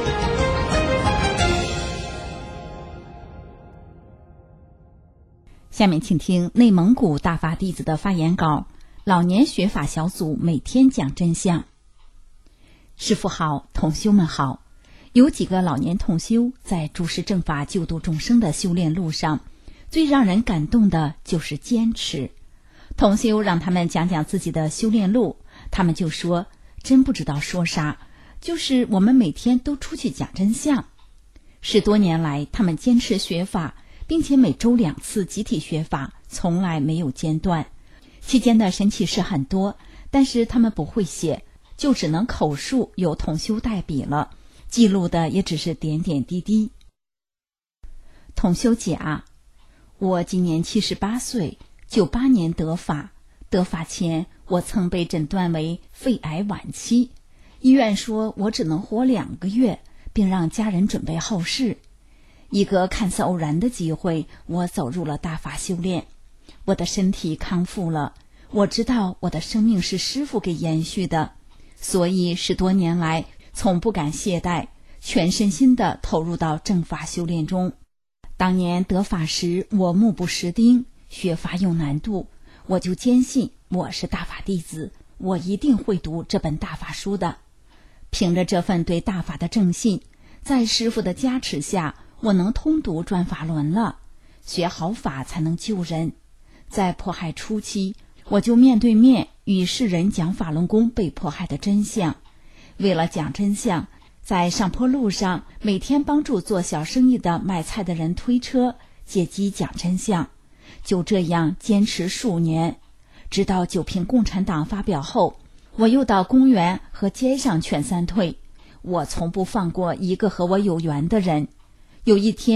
下面请听内蒙古大法弟子的发言稿。老年学法小组每天讲真相。师父好，同修们好。有几个老年同修在诸师正法救度众生的修炼路上，最让人感动的就是坚持。同修让他们讲讲自己的修炼路，他们就说真不知道说啥，就是我们每天都出去讲真相。十多年来他们坚持学法，并且每周两次集体学法，从来没有间断。期间的神奇事很多，但是他们不会写，就只能口述，由同修代笔了，记录的也只是点点滴滴。同修甲，我今年七十八岁，九八年得法。得法前，我曾被诊断为肺癌晚期，医院说我只能活两个月，并让家人准备后事。一个看似偶然的机会，我走入了大法修炼，我的身体康复了。我知道我的生命是师父给延续的，所以十多年来从不敢懈怠，全身心地投入到正法修炼中。当年得法时，我目不识丁，学法有难度，我就坚信我是大法弟子，我一定会读这本大法书的。凭着这份对大法的正信，在师父的加持下，我能通读转法轮了。学好法才能救人。在迫害初期，我就面对面与世人讲法轮功被迫害的真相。为了讲真相，在上坡路上每天帮助做小生意的卖菜的人推车，借机讲真相。就这样坚持数年，直到九平共产党发表后，我又到公园和街上劝三退。我从不放过一个和我有缘的人。有一天，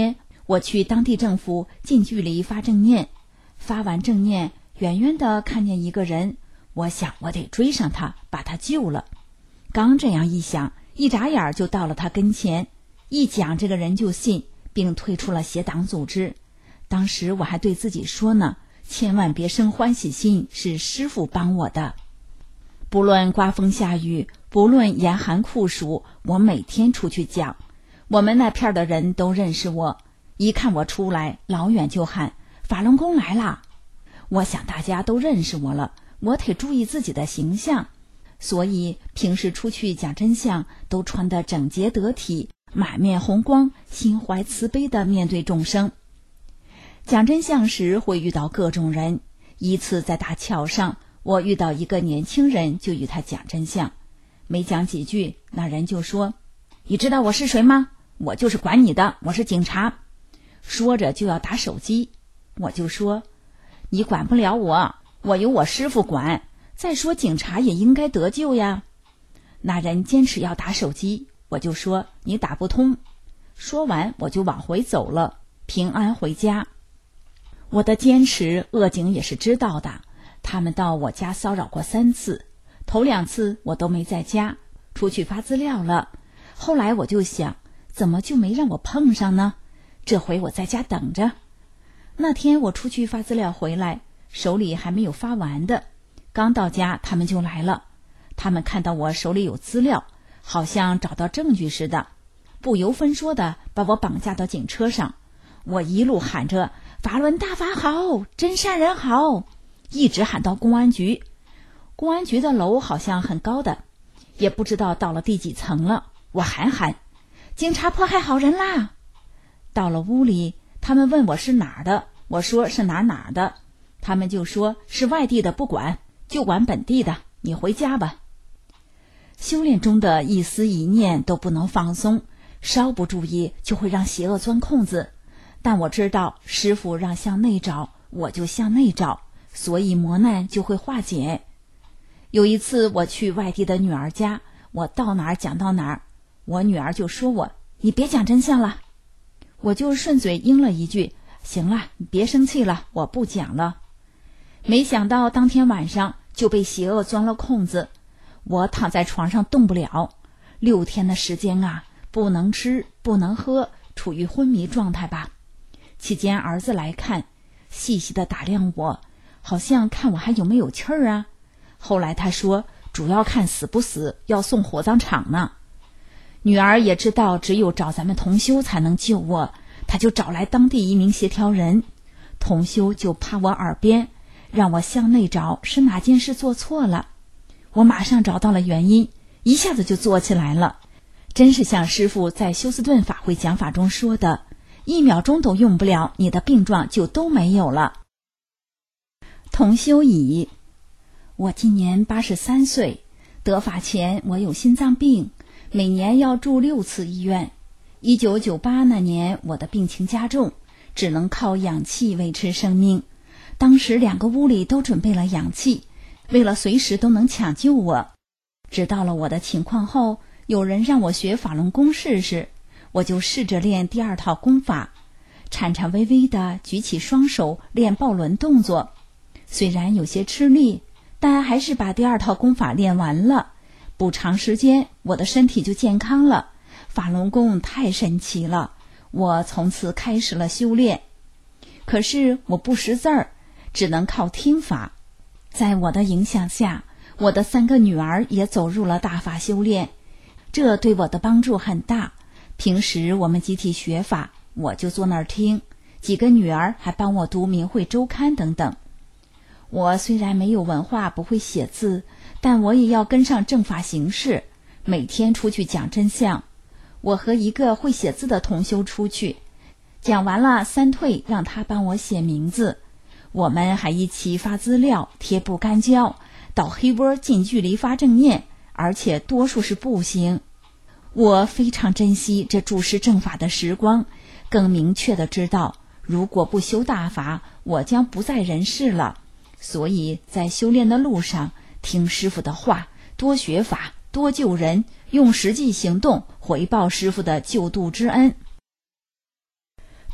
我去当地政府近距离发正念，发完正念，远远地看见一个人，我想我得追上他，把他救了。刚这样一想，一眨眼就到了他跟前，一讲这个人就信，并退出了邪党组织。当时我还对自己说呢，千万别生欢喜心，是师父帮我的。不论刮风下雨，不论严寒酷暑，我每天出去讲。我们那片的人都认识我，一看我出来，老远就喊法轮功来啦。我想大家都认识我了，我得注意自己的形象，所以平时出去讲真相都穿得整洁得体，满面红光，心怀慈悲地面对众生。讲真相时会遇到各种人，一次在大桥上，我遇到一个年轻人，就与他讲真相。没讲几句，那人就说，你知道我是谁吗？我就是管你的，我是警察。说着就要打手机，我就说，你管不了我，我由我师父管，再说警察也应该得救呀。那人坚持要打手机，我就说，你打不通。说完我就往回走了，平安回家。我的坚持恶警也是知道的，他们到我家骚扰过三次，头两次我都没在家，出去发资料了。后来我就想，怎么就没让我碰上呢？这回我在家等着。那天我出去发资料回来，手里还没有发完的，刚到家他们就来了。他们看到我手里有资料，好像找到证据似的，不由分说的把我绑架到警车上。我一路喊着法轮大法好，真善人好，一直喊到公安局。公安局的楼好像很高的，也不知道到了第几层了。我还喊警察迫害好人啦。到了屋里，他们问我是哪儿的，我说是哪哪儿的，他们就说是外地的不管，就管本地的，你回家吧。修炼中的一丝一念都不能放松，稍不注意就会让邪恶钻空子。但我知道师父让向内找，我就向内找，所以磨难就会化解。有一次我去外地的女儿家，我到哪儿讲到哪儿，我女儿就说我，你别讲真相了。我就顺嘴应了一句，行了，你别生气了，我不讲了。没想到当天晚上就被邪恶钻了空子，我躺在床上动不了，六天的时间啊，不能吃不能喝，处于昏迷状态吧。期间儿子来看，细细地打量我，好像看我还有没有气儿啊。后来他说，主要看死不死，要送火葬场呢。女儿也知道只有找咱们同修才能救我，她就找来当地一名协调人，同修就趴我耳边，让我向内找是哪件事做错了。我马上找到了原因，一下子就做起来了。真是像师父在休斯顿法会讲法中说的，一秒钟都用不了，你的病状就都没有了。同修乙，我今年八十三岁，得法前我有心脏病，每年要住六次医院。一九九八那年我的病情加重，只能靠氧气维持生命。当时两个屋里都准备了氧气，为了随时都能抢救我。知道了我的情况后，有人让我学法轮功试试，我就试着练第二套功法，颤颤巍巍地举起双手练抱轮动作。虽然有些吃力，但还是把第二套功法练完了。不长时间，我的身体就健康了。法轮功太神奇了，我从此开始了修炼。可是我不识字儿，只能靠听法。在我的影响下，我的三个女儿也走入了大法修炼，这对我的帮助很大。平时我们集体学法，我就坐那儿听，几个女儿还帮我读《明慧周刊》等等。我虽然没有文化，不会写字，但我也要跟上正法形式，每天出去讲真相。我和一个会写字的同修出去，讲完了三退，让他帮我写名字。我们还一起发资料，贴布干胶，到黑窝近距离发正念，而且多数是步行。我非常珍惜这注释正法的时光，更明确地知道，如果不修大法，我将不在人世了。所以在修炼的路上，听师父的话，多学法，多救人，用实际行动回报师父的救度之恩。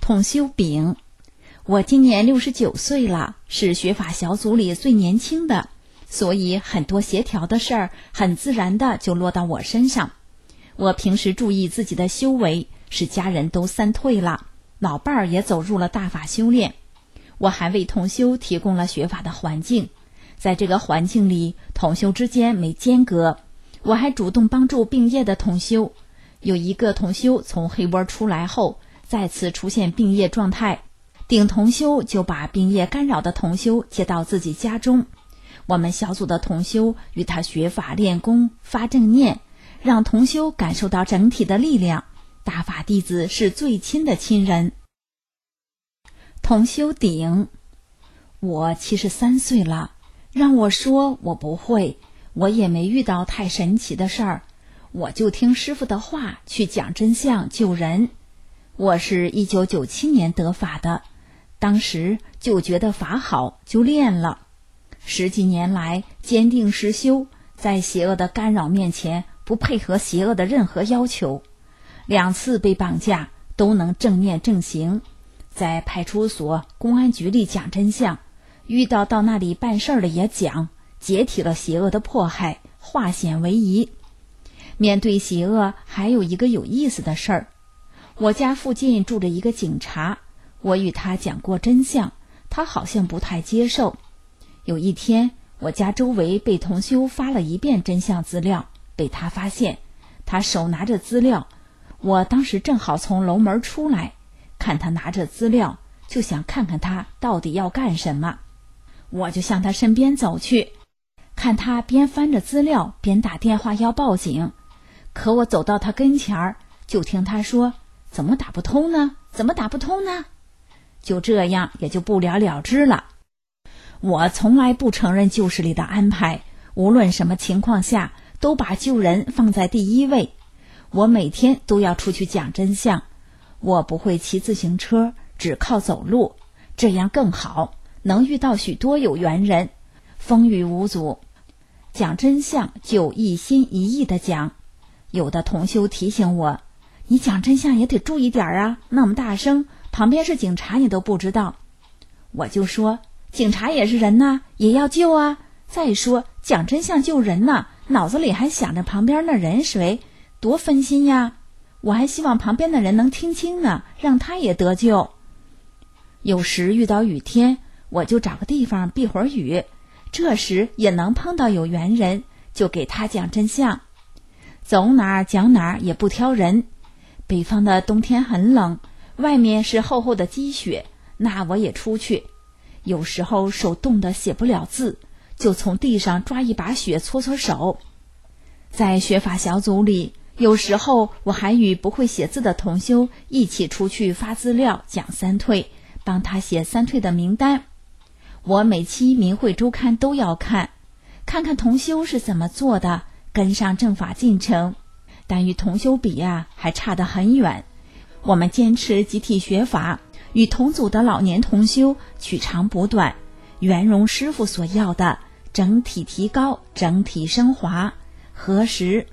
统修丙，我今年六十九岁了，是学法小组里最年轻的，所以很多协调的事儿很自然的就落到我身上。我平时注意自己的修为，使家人都三退了，老伴儿也走入了大法修炼。我还为同修提供了学法的环境，在这个环境里，同修之间没间隔。我还主动帮助病业的同修，有一个同修从黑窝出来后，再次出现病业状态，顶同修就把病业干扰的同修接到自己家中。我们小组的同修与他学法练功发正念，让同修感受到整体的力量。大法弟子是最亲的亲人。同修顶，我七十三岁了，让我说我不会，我也没遇到太神奇的事儿，我就听师父的话去讲真相救人。我是一九九七年得法的，当时就觉得法好，就练了。十几年来坚定实修，在邪恶的干扰面前不配合邪恶的任何要求。两次被绑架都能正念正行，在派出所、公安局里讲真相，遇到到那里办事儿的也讲，解体了邪恶的迫害，化险为夷。面对邪恶，还有一个有意思的事儿。我家附近住着一个警察，我与他讲过真相，他好像不太接受。有一天，我家周围被同修发了一遍真相资料，被他发现，他手拿着资料，我当时正好从楼门出来，看他拿着资料，就想看看他到底要干什么。我就向他身边走去，看他边翻着资料边打电话要报警。可我走到他跟前儿，就听他说，怎么打不通呢？怎么打不通呢？就这样也就不了了之了。我从来不承认旧事里的安排，无论什么情况下都把救人放在第一位。我每天都要出去讲真相，我不会骑自行车，只靠走路，这样更好，能遇到许多有缘人，风雨无阻。讲真相就一心一意地讲。有的同修提醒我，你讲真相也得注意点啊，那么大声，旁边是警察你都不知道。我就说，警察也是人呐，也要救啊。再说讲真相救人呐，脑子里还想着旁边那人谁，多分心呀。我还希望旁边的人能听清呢，让他也得救。有时遇到雨天，我就找个地方避会儿雨，这时也能碰到有缘人，就给他讲真相。走哪儿讲哪儿也不挑人。北方的冬天很冷，外面是厚厚的积雪，那我也出去。有时候手冻得写不了字，就从地上抓一把雪搓搓手。在学法小组里，有时候我还与不会写字的同修一起出去发资料讲三退，帮他写三退的名单。我每期明慧周刊都要看，看看同修是怎么做的，跟上正法进程。但与同修比啊，还差得很远。我们坚持集体学法，与同组的老年同修取长补短，圆融师父所要的整体提高，整体升华。何时？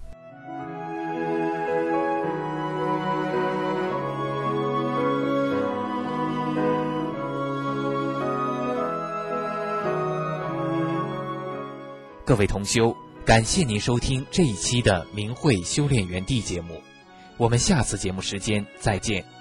各位同修，感谢您收听这一期的明慧修炼园地节目，我们下次节目时间再见。